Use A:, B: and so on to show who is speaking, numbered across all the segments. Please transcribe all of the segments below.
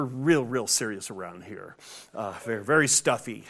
A: real serious around here. Very, very stuffy,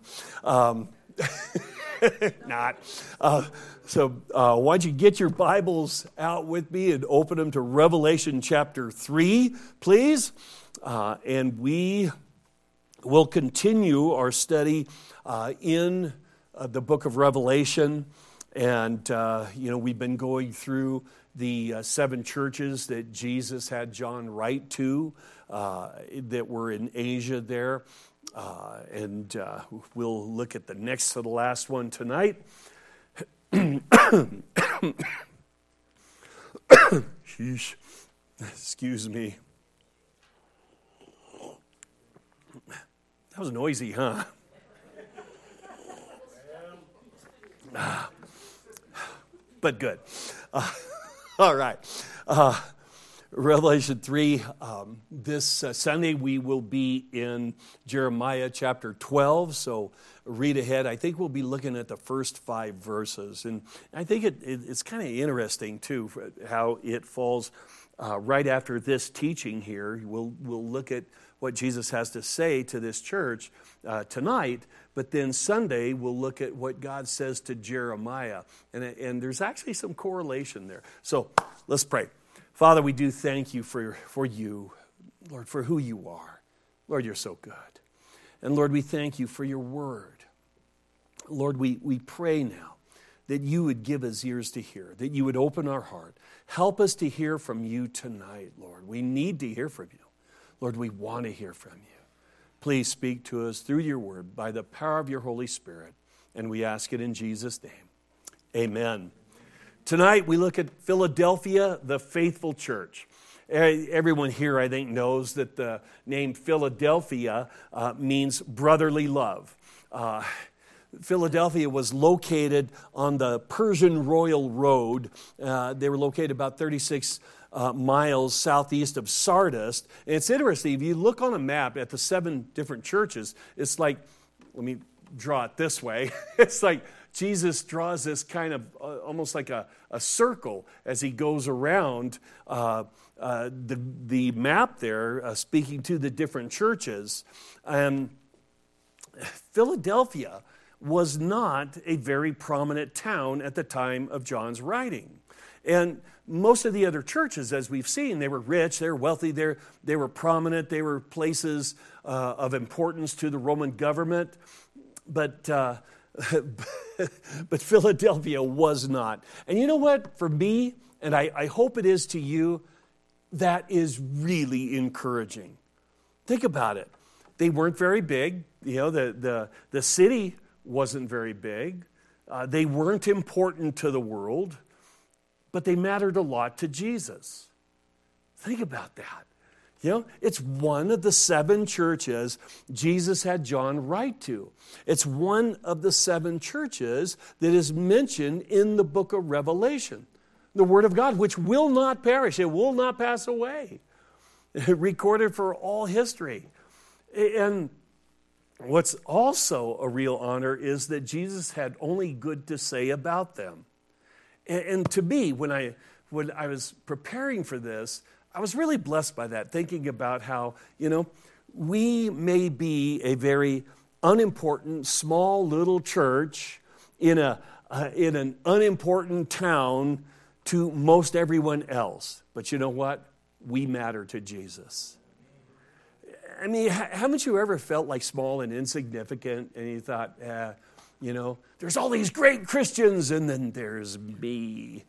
A: Not. So why don't you get your Bibles out with me and open them to Revelation chapter 3, please? And we will continue our study in the book of Revelation. And, we've been going through the 7 churches that Jesus had John write to that were in Asia there. And we'll look at the next to the last one tonight. Sheesh. Excuse me. That was noisy, huh? But good. All right. Revelation 3, this Sunday we will be in Jeremiah chapter 12, so read ahead. I think we'll be looking at the first 5 verses, and I think it's kind of interesting, too, how it falls right after this teaching here. We'll look at what Jesus has to say to this church tonight, but then Sunday we'll look at what God says to Jeremiah, and there's actually some correlation there. So let's pray. Father, we do thank you for you, Lord, for who you are. Lord, you're so good. And Lord, we thank you for your word. Lord, we pray now that you would give us ears to hear, that you would open our heart. Help us to hear from you tonight, Lord. We need to hear from you. Lord, we want to hear from you. Please speak to us through your word by the power of your Holy Spirit. And we ask it in Jesus' name. Amen. Tonight we look at Philadelphia, the faithful church. Everyone here, I think, knows that the name Philadelphia means brotherly love. Philadelphia was located on the Persian Royal Road. They were located about 36 miles southeast of Sardis. And it's interesting, if you look on a map at the 7 different churches, it's like, let me draw it this way. It's like Jesus draws this kind of almost like a circle as he goes around the map there, speaking to the different churches. Philadelphia was not a very prominent town at the time of John's writing. And most of the other churches, as we've seen, they were rich, they were wealthy, they were prominent, they were places of importance to the Roman government. But Philadelphia was not. And you know what? For me, and I hope it is to you, that is really encouraging. Think about it. They weren't very big. The city wasn't very big. They weren't important to the world, but they mattered a lot to Jesus. Think about that. It's one of the 7 churches Jesus had John write to. It's one of the 7 churches that is mentioned in the book of Revelation. The Word of God, which will not perish. It will not pass away. Recorded for all history. And what's also a real honor is that Jesus had only good to say about them. And to me, when I was preparing for this, I was really blessed by that, thinking about how, we may be a very unimportant, small little church in an unimportant town to most everyone else. But you know what? We matter to Jesus. I mean, haven't you ever felt like small and insignificant, and you thought, there's all these great Christians, and then there's me.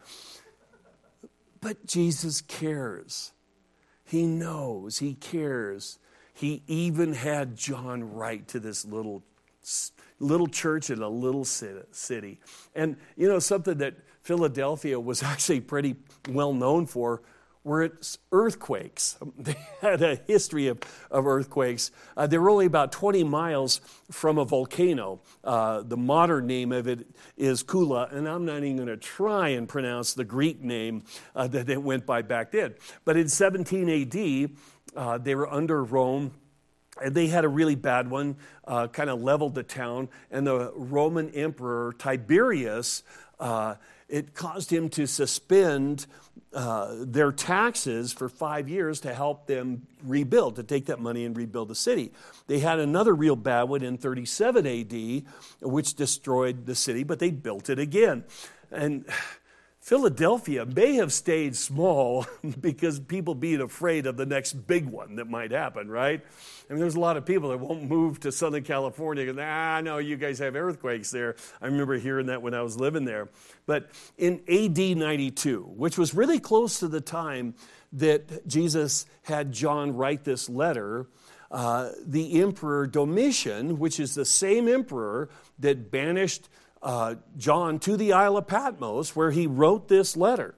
A: But Jesus cares. He knows. He cares. He even had John write to this little church in a little city. And something that Philadelphia was actually pretty well known for were its earthquakes. They had a history of earthquakes. They were only about 20 miles from a volcano. The modern name of it is Kula, and I'm not even going to try and pronounce the Greek name that it went by back then. But in 17 AD, they were under Rome, and they had a really bad one, kind of leveled the town, and the Roman Emperor Tiberius it caused him to suspend their taxes for 5 years to help them rebuild, to take that money and rebuild the city. They had another real bad one in 37 AD, which destroyed the city, but they built it again. And Philadelphia may have stayed small because people being afraid of the next big one that might happen, right? I mean, there's a lot of people that won't move to Southern California because, no, you guys have earthquakes there. I remember hearing that when I was living there. But in AD 92, which was really close to the time that Jesus had John write this letter, the Emperor Domitian, which is the same emperor that banished John to the Isle of Patmos, where he wrote this letter.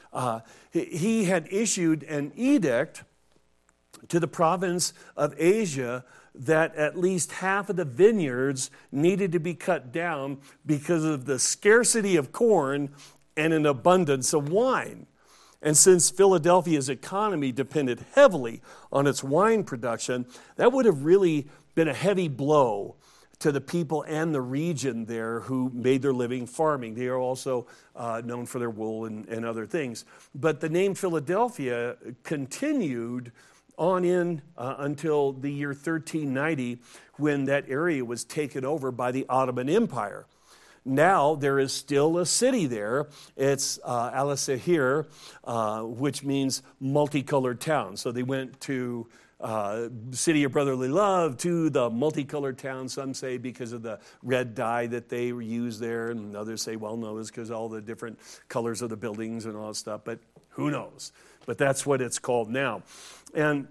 A: He had issued an edict to the province of Asia that at least half of the vineyards needed to be cut down because of the scarcity of corn and an abundance of wine. And since Philadelphia's economy depended heavily on its wine production, that would have really been a heavy blow to the people and the region there who made their living farming. They are also known for their wool and other things. But the name Philadelphia continued on in until the year 1390, when that area was taken over by the Ottoman Empire. Now there is still a city there. It's Al-Sahir, which means multicolored town. So they went to city of brotherly love to the multicolored town, some say because of the red dye that they use there, and others say, well, no, it's because all the different colors of the buildings and all that stuff, but who knows? But that's what it's called now. And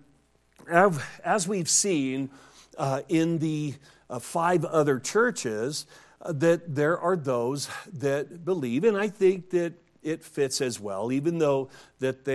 A: as we've seen in the 5 other churches, that there are those that believe, and I think that it fits as well, even though that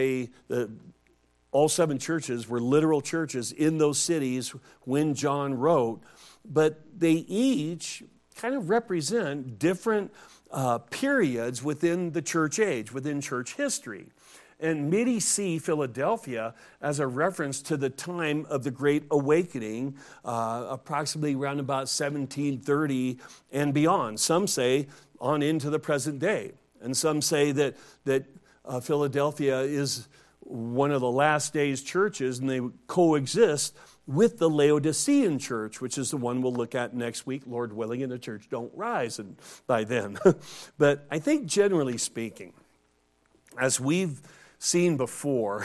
A: all 7 churches were literal churches in those cities when John wrote, but they each kind of represent different periods within the church age, within church history. And many see Philadelphia as a reference to the time of the Great Awakening, approximately around about 1730 and beyond. Some say on into the present day. And some say that Philadelphia is one of the last days churches, and they coexist with the Laodicean church, which is the one we'll look at next week, Lord willing, and the church don't rise by then. But I think generally speaking, as we've seen before,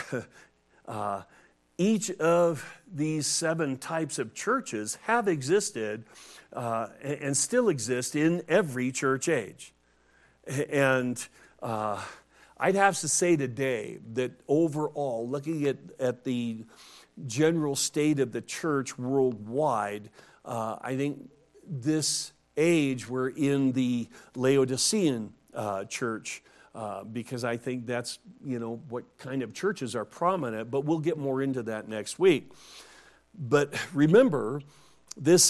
A: each of these 7 types of churches have existed and still exist in every church age. And I'd have to say today that overall, looking at the general state of the church worldwide, I think this age we're in the Laodicean church, because I think that's, what kind of churches are prominent, but we'll get more into that next week. But remember, this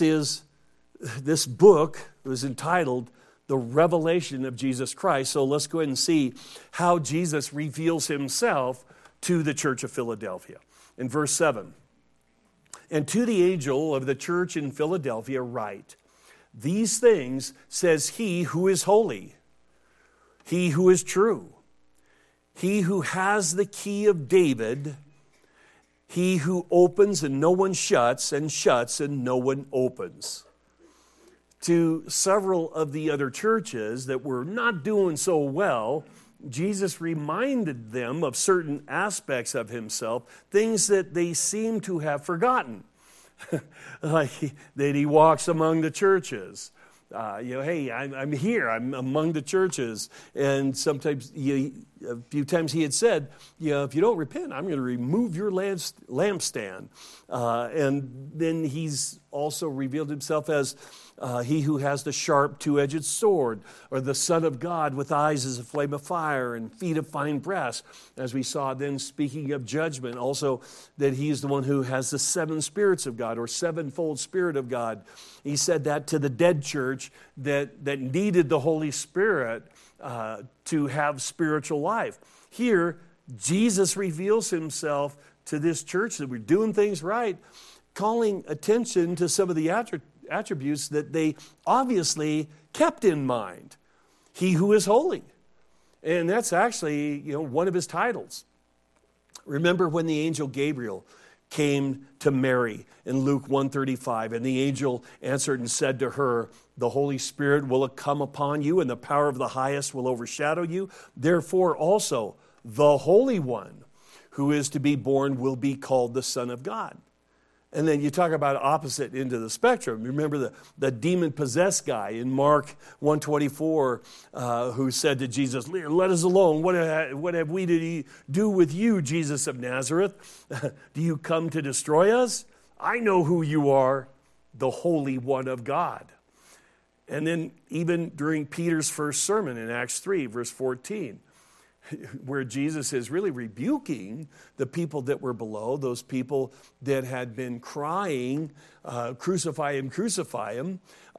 A: book was entitled The Revelation of Jesus Christ. So let's go ahead and see how Jesus reveals himself to the church of Philadelphia. In verse 7, and to the angel of the church in Philadelphia write, these things says he who is holy, he who is true, he who has the key of David, he who opens and no one shuts, and shuts and no one opens. To several of the other churches that were not doing so well, Jesus reminded them of certain aspects of himself, things that they seem to have forgotten. Like that he walks among the churches. Hey, I'm here, I'm among the churches. And sometimes, a few times he had said, if you don't repent, I'm going to remove your lampstand. And then he's also revealed himself as he who has the sharp two-edged sword, or the Son of God with eyes as a flame of fire and feet of fine brass. As we saw then, speaking of judgment, also that he's the one who has the 7 spirits of God, or sevenfold Spirit of God. He said that to the dead church that needed the Holy Spirit to have spiritual life. Here, Jesus reveals himself to this church that we're doing things right, calling attention to some of the attributes that they obviously kept in mind. He who is holy. And that's actually, one of his titles. Remember when the angel Gabriel came to Mary in Luke 1:35, and the angel answered and said to her, "The Holy Spirit will come upon you, and the power of the highest will overshadow you. Therefore also the Holy One who is to be born will be called the Son of God." And then you talk about opposite end of the spectrum. Remember the demon-possessed guy in Mark 1:24 who said to Jesus, "Let us alone. What have we to do with you, Jesus of Nazareth? Do you come to destroy us? I know who you are, the Holy One of God." And then even during Peter's first sermon in Acts 3, verse 14, where Jesus is really rebuking the people that were below, those people that had been crying, "Crucify him, crucify him."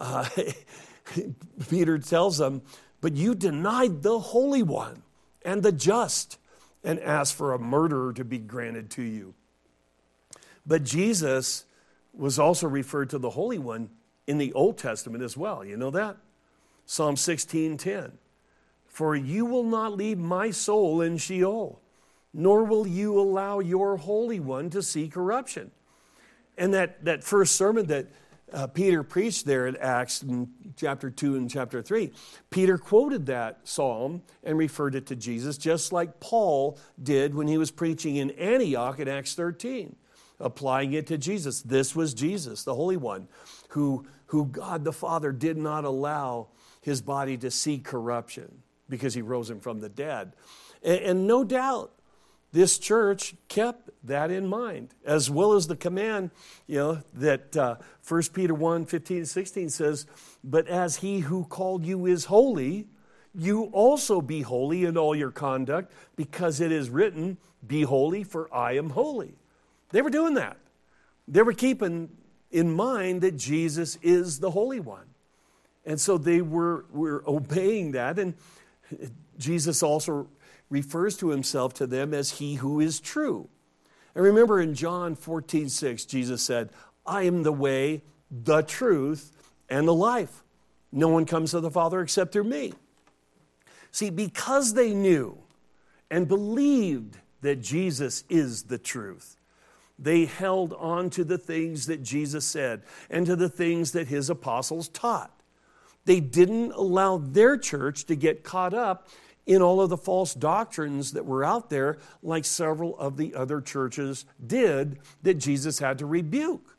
A: Peter tells them, "But you denied the Holy One and the just and asked for a murderer to be granted to you." But Jesus was also referred to the Holy One in the Old Testament as well. You know that? Psalm 16:10. "For you will not leave my soul in Sheol, nor will you allow your Holy One to see corruption." And that first sermon that Peter preached there in Acts in chapter 2 and chapter 3, Peter quoted that psalm and referred it to Jesus, just like Paul did when he was preaching in Antioch in Acts 13, applying it to Jesus. This was Jesus, the Holy One, who God the Father did not allow his body to see corruption, because he rose him from the dead. And no doubt, this church kept that in mind, as well as the command, that 1 Peter 1:15-16 says, "But as he who called you is holy, you also be holy in all your conduct, because it is written, 'Be holy, for I am holy.'" They were doing that. They were keeping in mind that Jesus is the Holy One. And so they were obeying that. And Jesus also refers to himself to them as he who is true. And remember in John 14:6, Jesus said, "I am the way, the truth, and the life. No one comes to the Father except through me." See, because they knew and believed that Jesus is the truth, they held on to the things that Jesus said and to the things that his apostles taught. They didn't allow their church to get caught up in all of the false doctrines that were out there, like several of the other churches did that Jesus had to rebuke.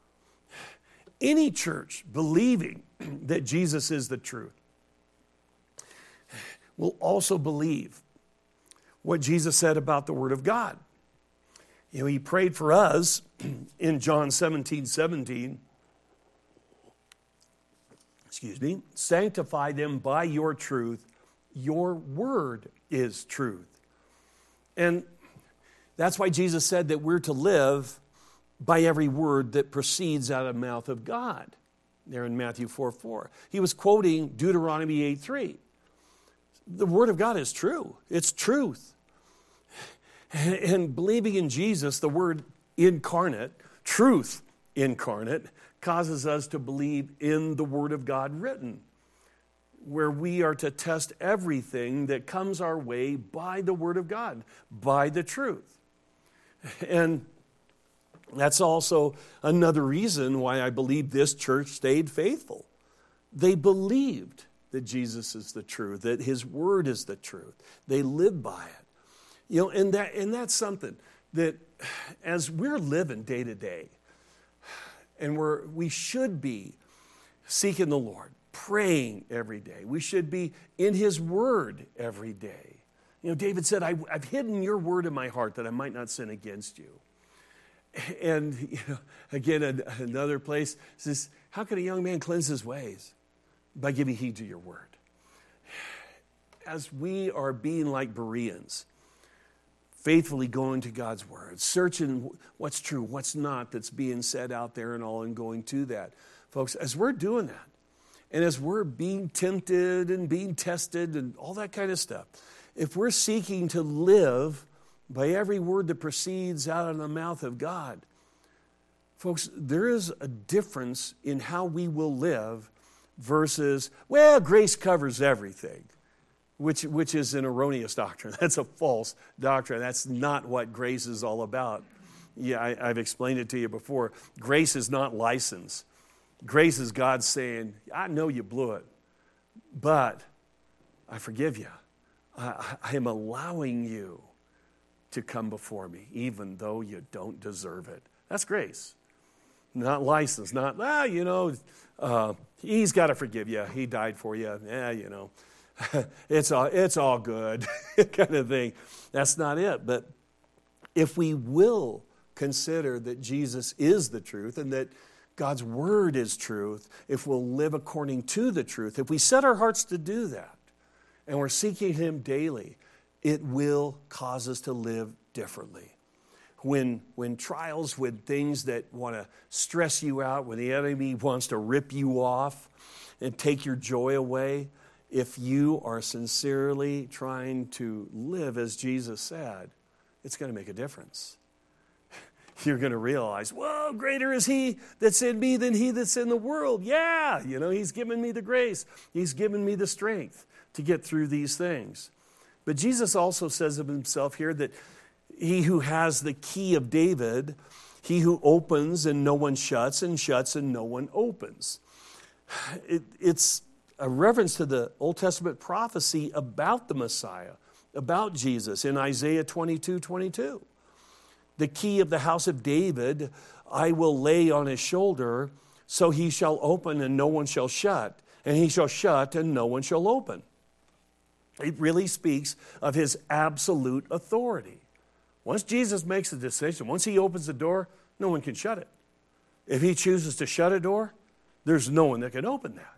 A: Any church believing that Jesus is the truth will also believe what Jesus said about the Word of God. He prayed for us in John 17:17. "Sanctify them by your truth. Your word is truth." And that's why Jesus said that we're to live by every word that proceeds out of the mouth of God, there in Matthew 4:4. He was quoting Deuteronomy 8:3. The Word of God is true. It's truth. And believing in Jesus, the Word incarnate, truth incarnate, causes us to believe in the Word of God written, where we are to test everything that comes our way by the Word of God, by the truth. And that's also another reason why I believe this church stayed faithful. They believed that Jesus is the truth, that his word is the truth. They lived by it. And that's something that as we're living day to day, and we should be seeking the Lord, praying every day. We should be in his word every day. David said, I've hidden your word in my heart that I might not sin against you. And again, another place says, how can a young man cleanse his ways? By giving heed to your word. As we are being like Bereans, faithfully going to God's word, searching what's true, what's not, that's being said out there and all, and going to that. Folks, as we're doing that, and as we're being tempted and being tested and all that kind of stuff, if we're seeking to live by every word that proceeds out of the mouth of God, folks, there is a difference in how we will live versus, well, grace covers everything. which is an erroneous doctrine. That's a false doctrine. That's not what grace is all about. Yeah, I've explained it to you before. Grace is not license. Grace is God saying, I know you blew it, but I forgive you. I am allowing you to come before me, even though you don't deserve it. That's grace. Not license, not, he's got to forgive you. He died for you. It's all good kind of thing. That's not it. But if we will consider that Jesus is the truth and that God's word is truth, if we'll live according to the truth, if we set our hearts to do that and we're seeking him daily, it will cause us to live differently. When trials, when things that want to stress you out, when the enemy wants to rip you off and take your joy away, if you are sincerely trying to live as Jesus said, it's going to make a difference. You're going to realize, whoa, greater is he that's in me than he that's in the world. Yeah, he's given me the grace. He's given me the strength to get through these things. But Jesus also says of himself here that he who has the key of David, he who opens and no one shuts, and shuts and no one opens. It's a reference to the Old Testament prophecy about the Messiah, about Jesus in Isaiah 22:22. The key of the house of David I will lay on his shoulder, so he shall open and no one shall shut, and he shall shut and no one shall open. It really speaks of his absolute authority. Once Jesus makes a decision, once he opens the door, no one can shut it. If he chooses to shut a door, there's no one that can open that.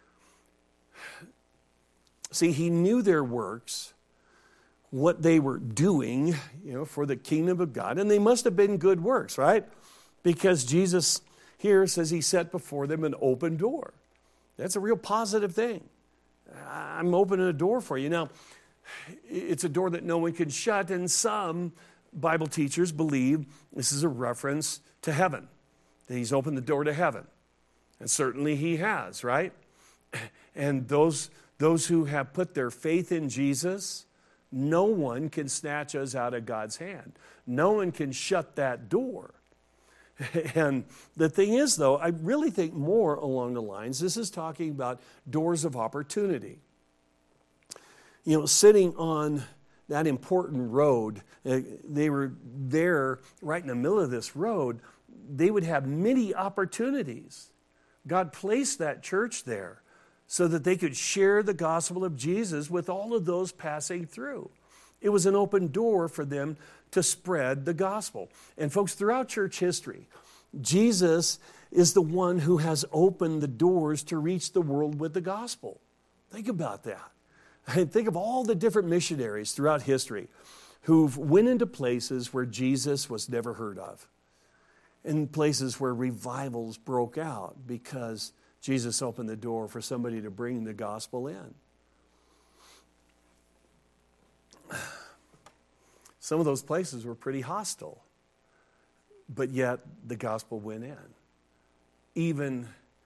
A: See, he knew their works, what they were doing, for the kingdom of God, and they must have been good works, right? Because Jesus here says he set before them an open door. That's a real positive thing. I'm opening a door for you. Now, it's a door that no one can shut, and some Bible teachers believe this is a reference to heaven, that he's opened the door to heaven. And certainly he has, right? And those who have put their faith in Jesus, no one can snatch us out of God's hand. No one can shut that door. And the thing is, though, I really think more along the lines, this is talking about doors of opportunity. Sitting on that important road, they were there right in the middle of this road, they would have many opportunities. God placed that church there so that they could share the gospel of Jesus with all of those passing through. It was an open door for them to spread the gospel. And folks, throughout church history, Jesus is the one who has opened the doors to reach the world with the gospel. Think about that. Think of all the different missionaries throughout history who've went into places where Jesus was never heard of, in places where revivals broke out because Jesus opened the door for somebody to bring the gospel in. Some of those places were pretty hostile, but yet the gospel went in. Even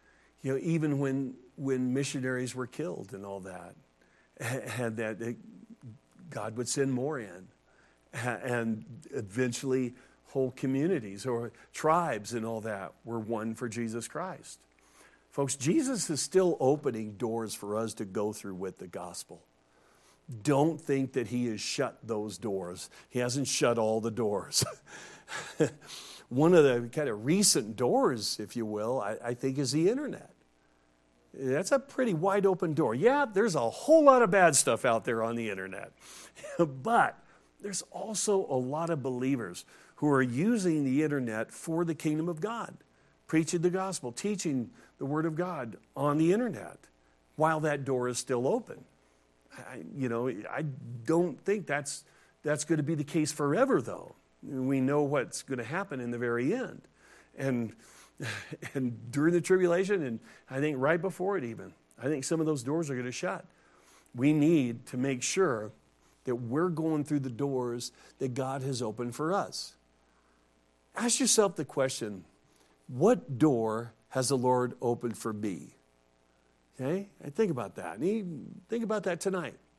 A: when missionaries were killed and all that, and that God would send more in, and eventually whole communities or tribes and all that were won for Jesus Christ. Folks, Jesus is still opening doors for us to go through with the gospel. Don't think that he has shut those doors. He hasn't shut all the doors. One of the kind of recent doors, if you will, I think is the internet. That's a pretty wide open door. Yeah, there's a whole lot of bad stuff out there on the internet. But there's also a lot of believers who are using the internet for the kingdom of God, preaching the gospel, teaching the word of God on the internet while that door is still open. I don't think that's going to be the case forever, though. We know what's going to happen in the very end. And during the tribulation, and I think right before it even, I think some of those doors are going to shut. We need to make sure that we're going through the doors that God has opened for us. Ask yourself the question, what door has the Lord opened for me? Okay? And think about that. Think about that tonight.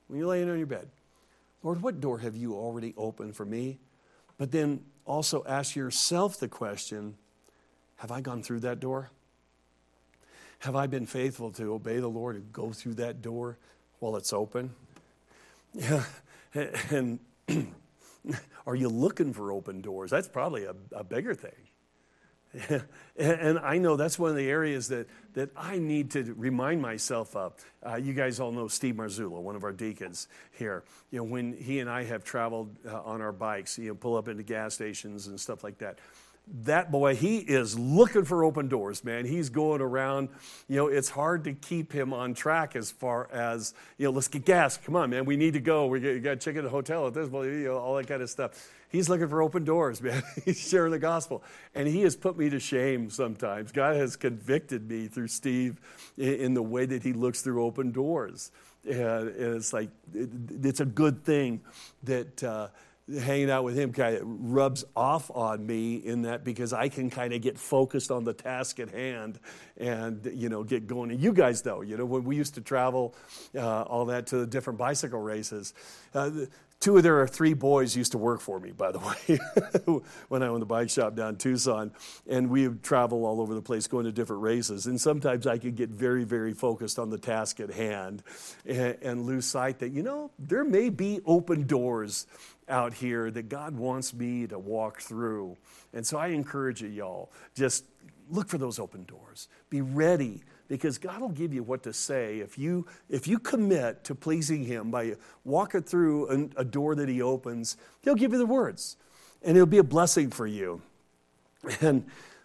A: when you're laying on your bed, Lord, what door have you already opened for me? But then also ask yourself the question, have I gone through that door? Have I been faithful to obey the Lord and go through that door while it's open? Yeah. And are you looking for open doors? That's probably a bigger thing. And I know that's one of the areas that I need to remind myself of. You guys all know Steve Marzullo, one of our deacons here. You know, when he and I have traveled on our bikes, pull up into gas stations and stuff like that. That boy, he is looking for open doors, man. He's going around. It's hard to keep him on track as far as, let's get gas. Come on, man, we need to go. We got to check in the hotel at this point, all that kind of stuff. He's looking for open doors, man. He's sharing the gospel. And he has put me to shame sometimes. God has convicted me through Steve in the way that he looks through open doors. And it's like, it's a good thing that hanging out with him kind of rubs off on me in that, because I can kind of get focused on the task at hand and, get going. And you guys know, when we used to travel all that to the different bicycle races, two of their three boys used to work for me, by the way, when I owned the bike shop down in Tucson. And we would travel all over the place going to different races. And sometimes I could get very, very focused on the task at hand and lose sight that, there may be open doors out here that God wants me to walk through. And so I encourage you, y'all, just look for those open doors. Be ready, because God will give you what to say if you commit to pleasing Him by walking through a door that He opens. He'll give you the words, and it'll be a blessing for you. And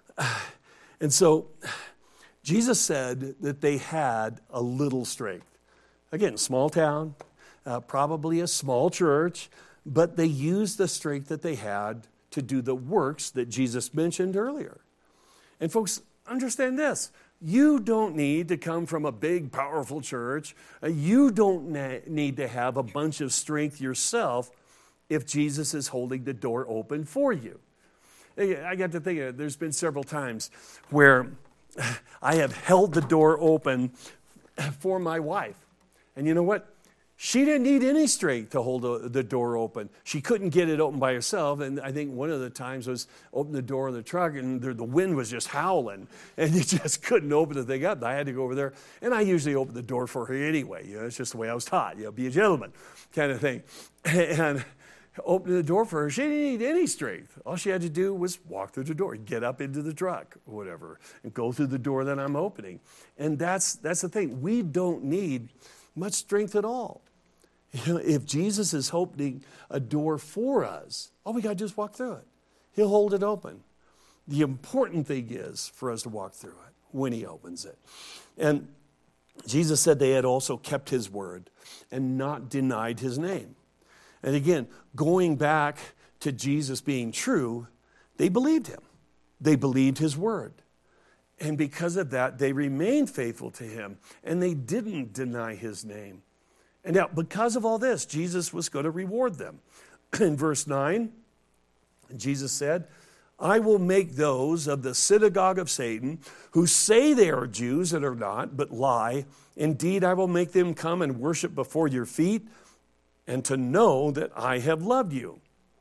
A: so Jesus said that they had a little strength. Again, small town, probably a small church, but they used the strength that they had to do the works that Jesus mentioned earlier. And folks, understand this. You don't need to come from a big, powerful church. You don't need to have a bunch of strength yourself if Jesus is holding the door open for you. I got to think, there's been several times where I have held the door open for my wife. And you know what? She didn't need any strength to hold the door open. She couldn't get it open by herself. And I think one of the times was open the door in the truck, and the wind was just howling. And you just couldn't open the thing up. And I had to go over there. And I usually open the door for her anyway. It's just the way I was taught. Be a gentleman kind of thing. And open the door for her. She didn't need any strength. All she had to do was walk through the door, get up into the truck, or whatever, and go through the door that I'm opening. And that's the thing. We don't need much strength at all. If Jesus is opening a door for us, all we got to do is walk through it. He'll hold it open. The important thing is for us to walk through it when He opens it. And Jesus said they had also kept His word and not denied His name. And again, going back to Jesus being true, they believed Him. They believed His word. And because of that, they remained faithful to Him, and they didn't deny His name. And now, because of all this, Jesus was going to reward them. In verse 9, Jesus said, I will make those of the synagogue of Satan who say they are Jews and are not, but lie. Indeed, I will make them come and worship before your feet, and to know that I have loved you.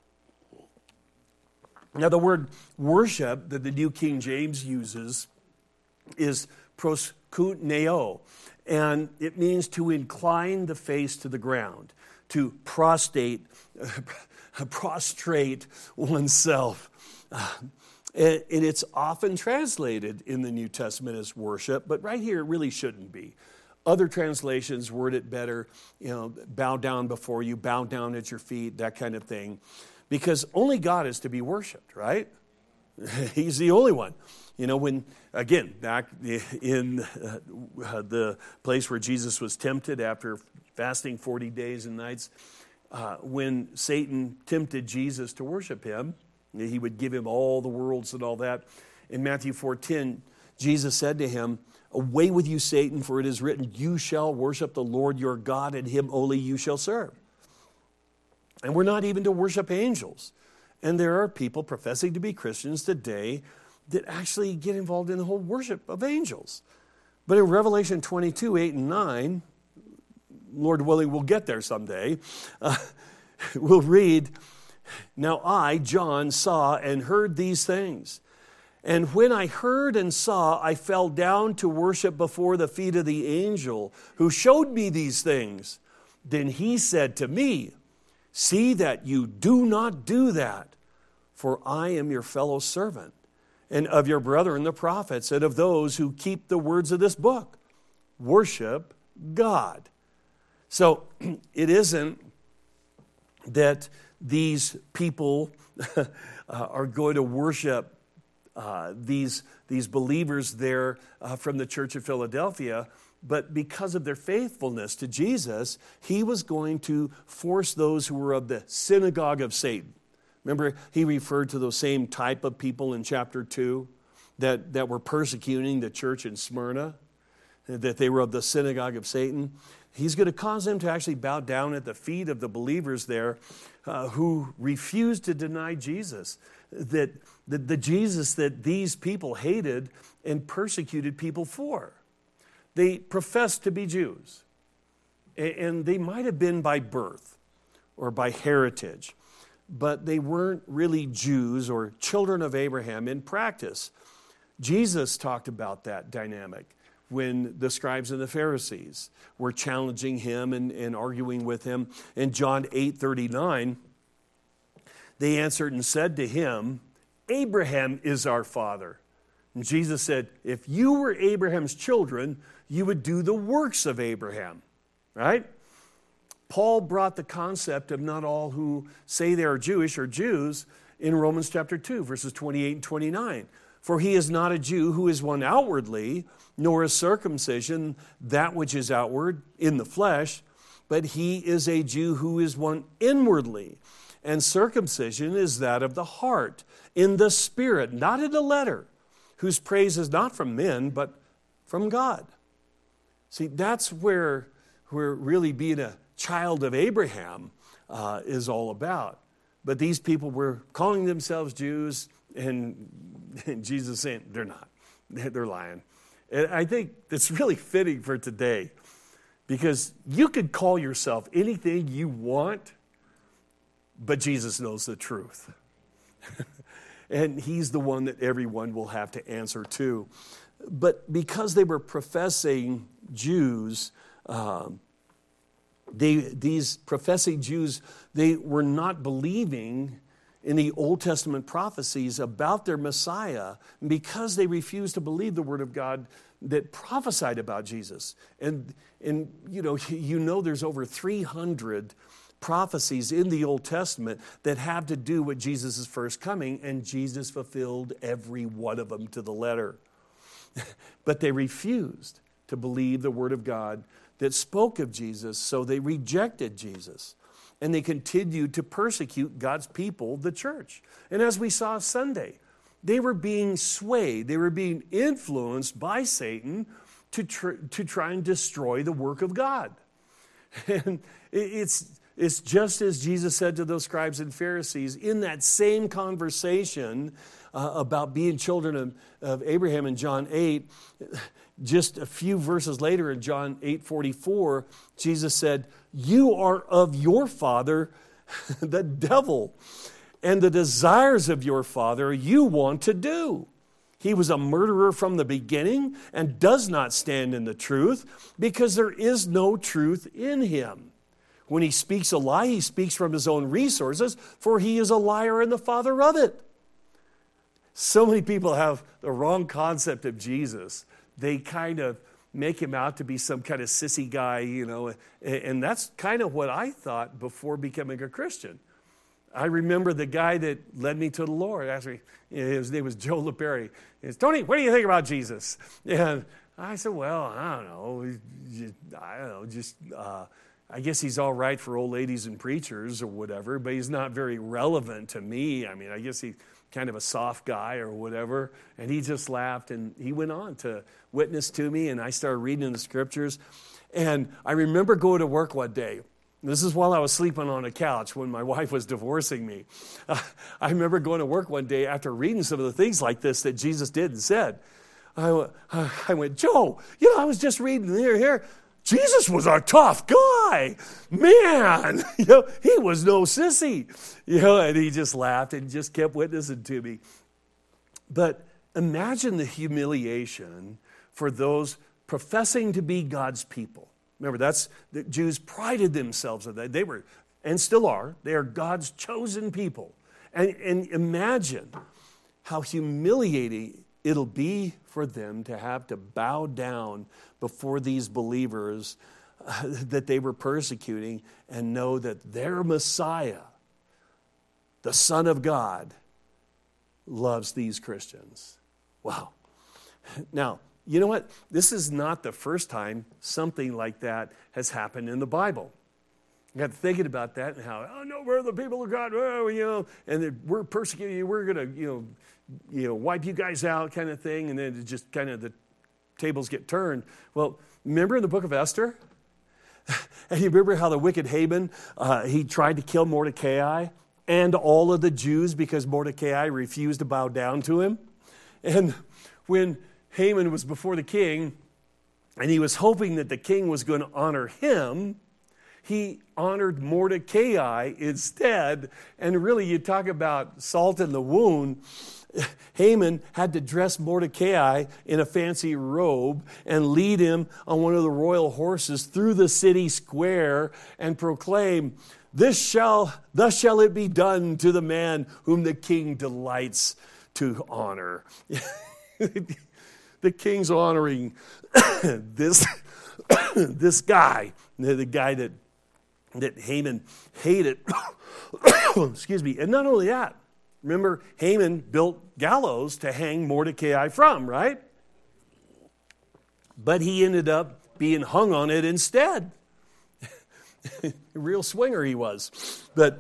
A: Now, the word worship that the New King James uses is proskuneo. And it means to incline the face to the ground, to prostrate oneself. And it's often translated in the New Testament as worship, but right here it really shouldn't be. Other translations word it better, bow down before you, bow down at your feet, that kind of thing. Because only God is to be worshiped, right? He's the only one. When, again, back in the place where Jesus was tempted after fasting 40 days and nights, when Satan tempted Jesus to worship Him, He would give Him all the worlds and all that. In Matthew 4:10, Jesus said to him, away with you, Satan, for it is written, you shall worship the Lord your God, and Him only you shall serve. And we're not even to worship angels. And there are people professing to be Christians today that actually get involved in the whole worship of angels. But in Revelation 22, 8 and 9, Lord willing, we'll get there someday. We'll read, "Now I, John, saw and heard these things. And when I heard and saw, I fell down to worship before the feet of the angel who showed me these things. Then he said to me, 'See that you do not do that, for I am your fellow servant, and of your brethren the prophets, and of those who keep the words of this book. Worship God.'" So it isn't that these people are going to worship these believers there from the Church of Philadelphia, but because of their faithfulness to Jesus, he was going to force those who were of the synagogue of Satan. Remember, he referred to those same type of people in chapter 2 that were persecuting the church in Smyrna, that they were of the synagogue of Satan. He's going to cause them to actually bow down at the feet of the believers there who refused to deny Jesus, that the Jesus that these people hated and persecuted people for. They professed to be Jews, and they might have been by birth or by heritage, but they weren't really Jews or children of Abraham in practice. Jesus talked about that dynamic when the scribes and the Pharisees were challenging him and arguing with him. In John 8:39, they answered and said to him, "Abraham is our father." And Jesus said, "If you were Abraham's children, you would do the works of Abraham." Right? Paul brought the concept of not all who say they are Jewish or Jews in Romans chapter 2, verses 28 and 29. "For he is not a Jew who is one outwardly, nor is circumcision that which is outward in the flesh, but he is a Jew who is one inwardly. And circumcision is that of the heart, in the spirit, not in the letter, whose praise is not from men, but from God." See, that's where really being a child of Abraham is all about. But these people were calling themselves Jews, and Jesus saying, they're not. They're lying. And I think it's really fitting for today, because you could call yourself anything you want, but Jesus knows the truth. And he's the one that everyone will have to answer to. But because they were professing Jews, these professing Jews, they were not believing in the Old Testament prophecies about their Messiah, because they refused to believe the Word of God that prophesied about Jesus. And you know there's over 300 prophecies in the Old Testament that have to do with Jesus' first coming, and Jesus fulfilled every one of them to the letter. But they refused to believe the Word of God that spoke of Jesus, so they rejected Jesus. And they continued to persecute God's people, the church. And as we saw Sunday, they were being swayed, they were being influenced by Satan to try and destroy the work of God. And it's just as Jesus said to those scribes and Pharisees in that same conversation about being children of Abraham in John 8. Just a few verses later in John 8:44, Jesus said, "You are of your father, the devil, and the desires of your father you want to do. He was a murderer from the beginning and does not stand in the truth, because there is no truth in him. When he speaks a lie, he speaks from his own resources, for he is a liar and the father of it." So many people have the wrong concept of Jesus. They kind of make him out to be some kind of sissy guy, and that's kind of what I thought before becoming a Christian. I remember the guy that led me to the Lord. Actually, his name was Joe LaPerry. He said, "Tony, what do you think about Jesus?" And I said, "Well, I don't know. I guess he's all right for old ladies and preachers or whatever, but he's not very relevant to me. I mean, I guess he's kind of a soft guy or whatever." And he just laughed, and he went on to witness to me, and I started reading in the scriptures. And I remember going to work one day. This is while I was sleeping on a couch when my wife was divorcing me. I remember going to work one day after reading some of the things like this that Jesus did and said. I went, "Joe, I was just reading here. Jesus was a tough guy. Man, he was no sissy. And he just laughed and just kept witnessing to me. But imagine the humiliation for those professing to be God's people. Remember, the Jews prided themselves on that. They were, and still are, they are God's chosen people. And imagine how humiliating it'll be for them to have to bow down before these believers that they were persecuting and know that their Messiah, the Son of God, loves these Christians. Wow. Now, you know what? This is not the first time something like that has happened in the Bible. I got thinking about that and how, oh no, we're the people of God, and we're persecuting you, we're going to, wipe you guys out kind of thing, and then it just kind of the tables get turned. Well, remember in the book of Esther? And you remember how the wicked Haman, he tried to kill Mordecai and all of the Jews because Mordecai refused to bow down to him? And when Haman was before the king, and he was hoping that the king was going to honor him, he honored Mordecai instead. And really, you talk about salt in the wound. Haman had to dress Mordecai in a fancy robe and lead him on one of the royal horses through the city square and proclaim, thus shall it be done to the man whom the king delights to honor. The king's honoring this guy, the guy that Haman hated. Excuse me. And not only that, remember, Haman built gallows to hang Mordecai from, right? But he ended up being hung on it instead. A real swinger he was. But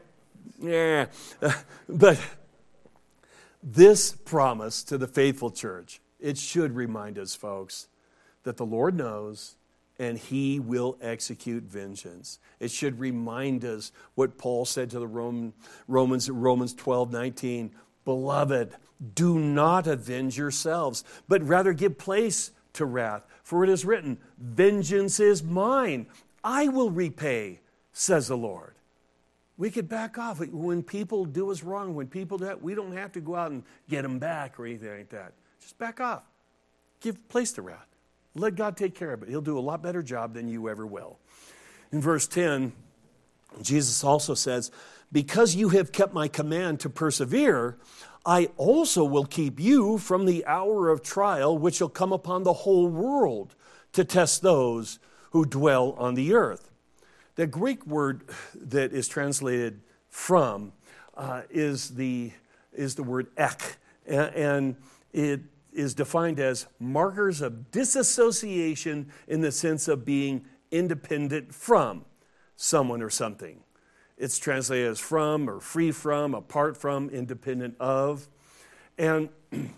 A: this promise to the faithful church, it should remind us, folks, that the Lord knows and he will execute vengeance. It should remind us what Paul said to the Romans 12:19. Beloved, do not avenge yourselves, but rather give place to wrath. For it is written, vengeance is mine. I will repay, says the Lord. We could back off. When people do us wrong, when people do that, we don't have to go out and get them back or anything like that. Just back off. Give place to wrath. Let God take care of it. He'll do a lot better job than you ever will. In verse 10, Jesus also says, because you have kept my command to persevere, I also will keep you from the hour of trial which shall come upon the whole world to test those who dwell on the earth. The Greek word that is translated from is the word ek, and it is defined as markers of disassociation in the sense of being independent from someone or something. It's translated as from or free from, apart from, independent of. And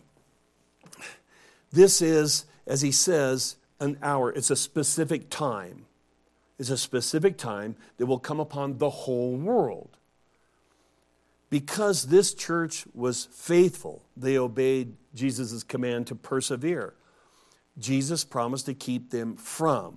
A: this is, as he says, an hour. It's a specific time. It's a specific time that will come upon the whole world. Because this church was faithful, they obeyed Jesus' command to persevere. Jesus promised to keep them from,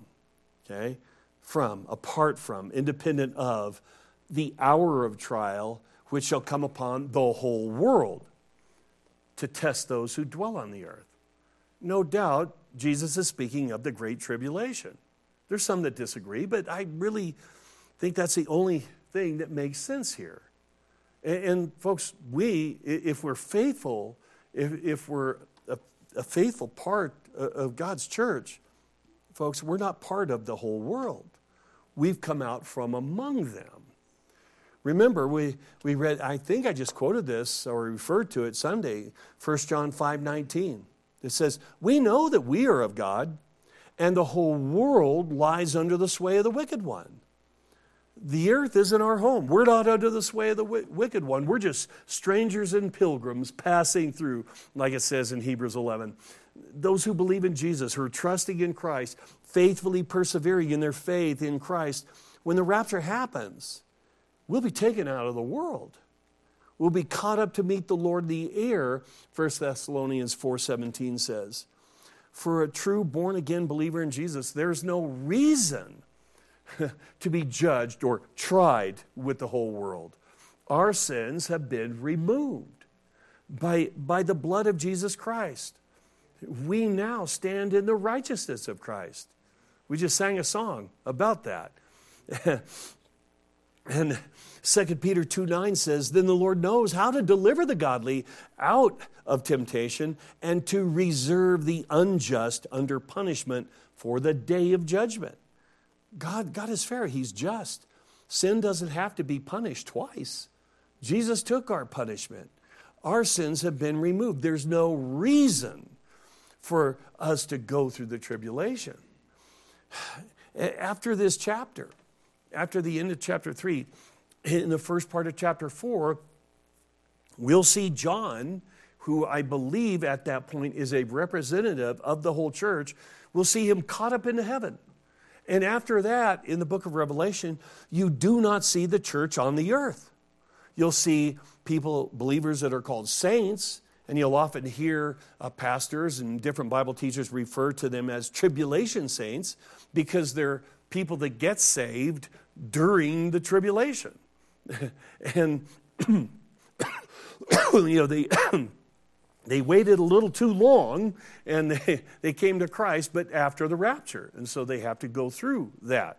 A: apart from, independent of, the hour of trial which shall come upon the whole world to test those who dwell on the earth. No doubt, Jesus is speaking of the Great Tribulation. There's some that disagree, but I really think that's the only thing that makes sense here. And folks, if we're faithful, if we're a faithful part of God's church, folks, we're not part of the whole world. We've come out from among them. Remember, we read, I think I just quoted this or referred to it Sunday, 1 John 5:19. It says, we know that we are of God, and the whole world lies under the sway of the wicked one. The earth isn't our home. We're not under the sway of the wicked one. We're just strangers and pilgrims passing through, like it says in Hebrews 11. Those who believe in Jesus, who are trusting in Christ, faithfully persevering in their faith in Christ, when the rapture happens, we'll be taken out of the world. We'll be caught up to meet the Lord in the air, 1 Thessalonians 4:17 says. for a true born-again believer in Jesus, there's no reason to be judged or tried with the whole world. Our sins have been removed by the blood of Jesus Christ. We now stand in the righteousness of Christ. We just sang a song about that. And 2 Peter 2:9 says, then the Lord knows how to deliver the godly out of temptation and to reserve the unjust under punishment for the day of judgment. God is fair. He's just. Sin doesn't have to be punished twice. Jesus took our punishment. Our sins have been removed. There's no reason for us to go through the tribulation. After this chapter, after the end of chapter 3, in the first part of chapter 4, we'll see John, who I believe at that point is a representative of the whole church, we'll see him caught up into heaven. And after that, in the book of Revelation, you do not see the church on the earth. You'll see people, believers that are called saints, and you'll often hear pastors and different Bible teachers refer to them as tribulation saints because they're people that get saved during the tribulation. And they waited a little too long and they came to Christ, but after the rapture. And so they have to go through that.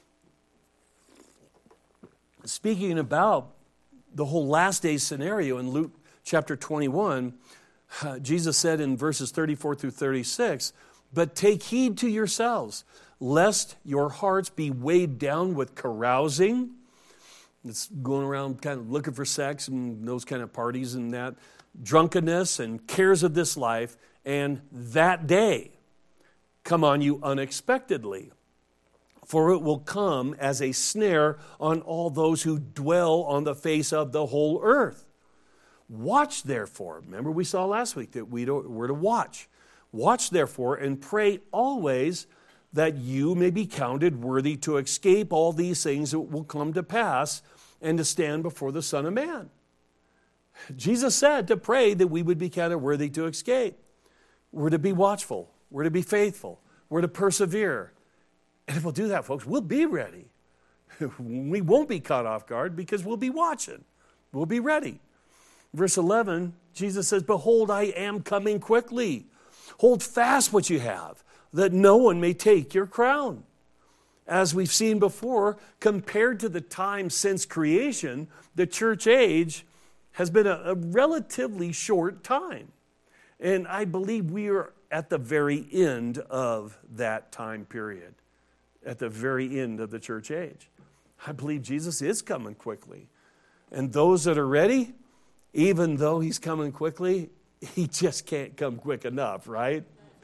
A: Speaking about the whole last day scenario in Luke chapter 21, Jesus said in verses 34 through 36, but take heed to yourselves, lest your hearts be weighed down with carousing. It's going around kind of looking for sex and those kind of parties and that, drunkenness and cares of this life, and that day come on you unexpectedly. For it will come as a snare on all those who dwell on the face of the whole earth. Watch therefore. Remember we saw last week that we're to watch. Watch therefore and pray always that you may be counted worthy to escape all these things that will come to pass and to stand before the Son of Man. Jesus said to pray that we would be counted worthy to escape. We're to be watchful. We're to be faithful. We're to persevere. And if we'll do that, folks, we'll be ready. We won't be caught off guard because we'll be watching. We'll be ready. Verse 11, Jesus says, behold, I am coming quickly. Hold fast what you have, that no one may take your crown. As we've seen before, compared to the time since creation, the church age has been a relatively short time. And I believe we are at the very end of that time period, at the very end of the church age. I believe Jesus is coming quickly. And those that are ready, even though he's coming quickly, he just can't come quick enough, right?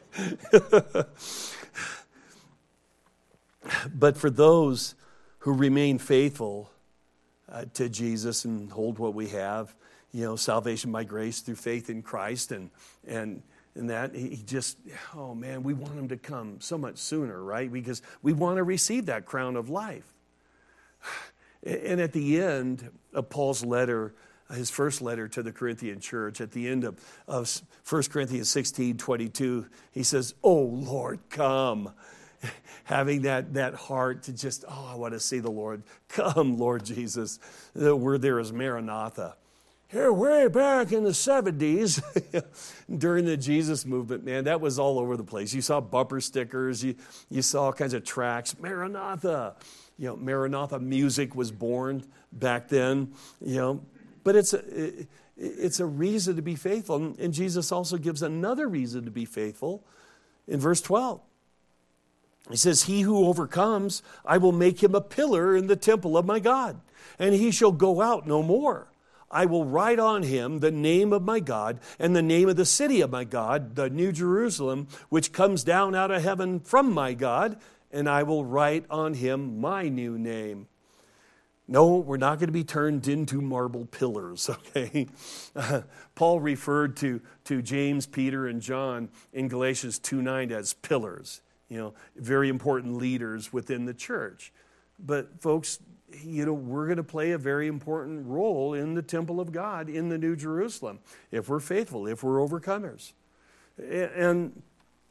A: But for those who remain faithful to Jesus and hold what we have, salvation by grace through faith in Christ and that, he just, oh man, we want him to come so much sooner, right? Because we want to receive that crown of life. And at the end of Paul's letter, his first letter to the Corinthian church, at the end of 1 Corinthians 16:22, he says, oh Lord, come. Having that heart to just, I want to see the Lord. Come, Lord Jesus. The word there is Maranatha. Here, way back in the 70s, during the Jesus movement, man, that was all over the place. You saw bumper stickers. You saw all kinds of tracts. Maranatha. Maranatha music was born back then. But it's a reason to be faithful. And Jesus also gives another reason to be faithful in verse 12. He says, he who overcomes, I will make him a pillar in the temple of my God, and he shall go out no more. I will write on him the name of my God and the name of the city of my God, the New Jerusalem, which comes down out of heaven from my God, and I will write on him my new name. No, we're not going to be turned into marble pillars, okay? Paul referred to James, Peter, and John in Galatians 2:9 as pillars. Very important leaders within the church. But folks, we're going to play a very important role in the temple of God in the New Jerusalem if we're faithful, if we're overcomers. And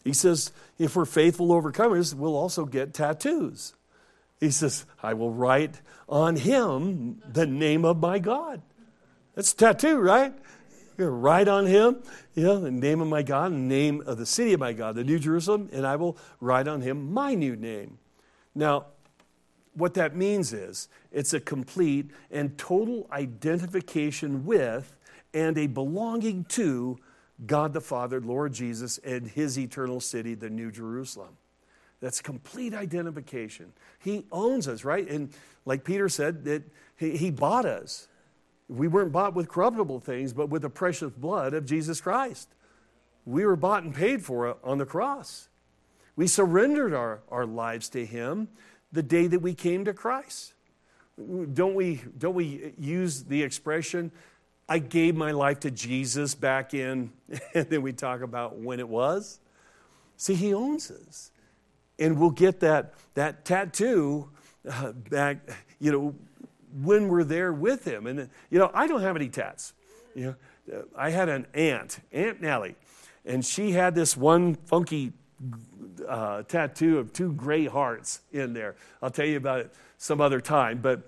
A: He says, if we're faithful overcomers, we'll also get tattoos. He says, I will write on him the name of my God. That's a tattoo, right? You're going to write on him, the name of my God, the name of the city of my God, the New Jerusalem, and I will write on him my new name. Now, what that means is it's a complete and total identification with and a belonging to God the Father, Lord Jesus, and his eternal city, the New Jerusalem. That's complete identification. He owns us, right? And like Peter said, that he bought us. We weren't bought with corruptible things, but with the precious blood of Jesus Christ. We were bought and paid for on the cross. We surrendered our lives to him the day that we came to Christ. Don't we use the expression, I gave my life to Jesus back in, and then we talk about when it was? See, he owns us. And we'll get that tattoo back, when we're there with him. And, I don't have any tats. I had an Aunt Nellie, and she had this one funky tattoo of 2 gray hearts in there. I'll tell you about it some other time. But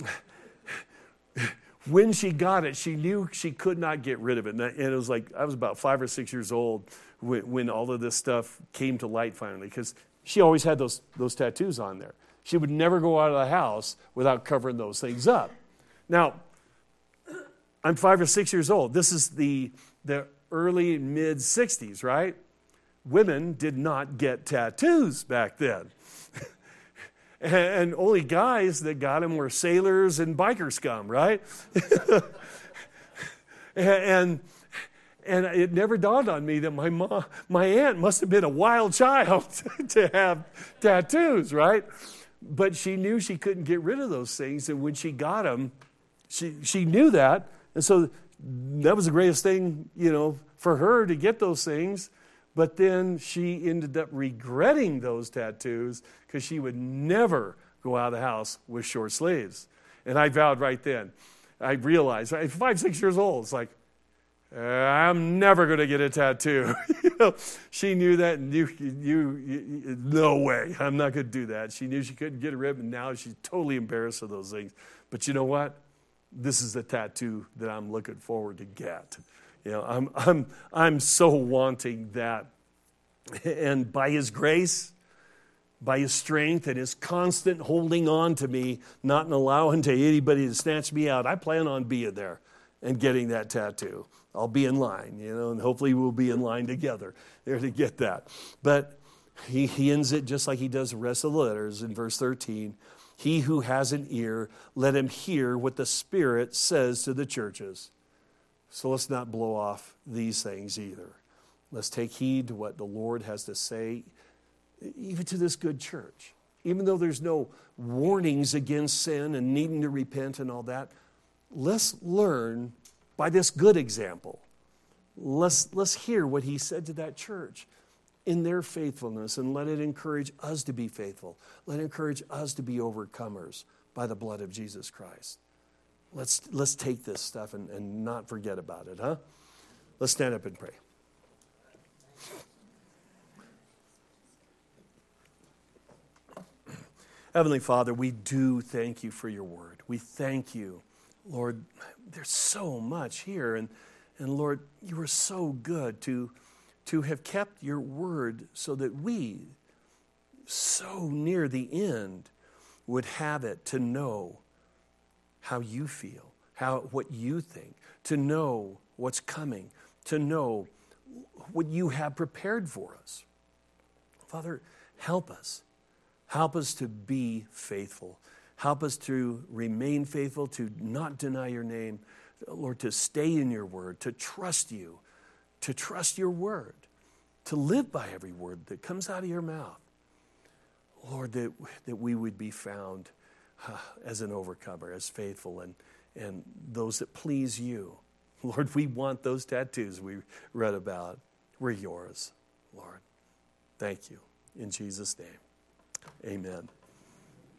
A: when she got it, she knew she could not get rid of it. And it was like, I was about 5 or 6 years old when all of this stuff came to light finally, because she always had those tattoos on there. She would never go out of the house without covering those things up. Now, I'm 5 or 6 years old. This is the early, mid-'60s, right? Women did not get tattoos back then. And only guys that got them were sailors and biker scum, right? and it never dawned on me that my aunt must have been a wild child to have tattoos, right? But she knew she couldn't get rid of those things, and when she got them, she knew that, and so that was the greatest thing, for her to get those things. But then she ended up regretting those tattoos because she would never go out of the house with short sleeves. And I vowed right then, I realized, at 5, 6 years old, it's like, I'm never going to get a tattoo. She knew that, and no way, I'm not going to do that. She knew she couldn't get a rib, and now she's totally embarrassed of those things. But you know what? This is the tattoo that I'm looking forward to get. I'm so wanting that. And by his grace, by his strength, and his constant holding on to me, not allowing to anybody to snatch me out, I plan on being there and getting that tattoo. I'll be in line, and hopefully we'll be in line together there to get that. But he ends it just like he does the rest of the letters in verse 13. He who has an ear, let him hear what the Spirit says to the churches. So let's not blow off these things either. Let's take heed to what the Lord has to say, even to this good church. Even though there's no warnings against sin and needing to repent and all that, let's learn by this good example. Let's hear what he said to that church in their faithfulness, and let it encourage us to be faithful. Let it encourage us to be overcomers by the blood of Jesus Christ. Let's take this stuff and not forget about it, huh? Let's stand up and pray. Heavenly Father, we do thank you for your word. We thank you, Lord. There's so much here, and Lord, you are so good to have kept your word so that we, so near the end, would have it to know how you feel, what you think, to know what's coming, to know what you have prepared for us. Father, help us. Help us to be faithful. Help us to remain faithful, to not deny your name. Lord, to stay in your word, to trust you, to trust your word, to live by every word that comes out of your mouth. Lord, that we would be found as an overcomer, as faithful, and those that please you. Lord, we want those tattoos we read about. We're yours, Lord. Thank you. In Jesus' name, amen.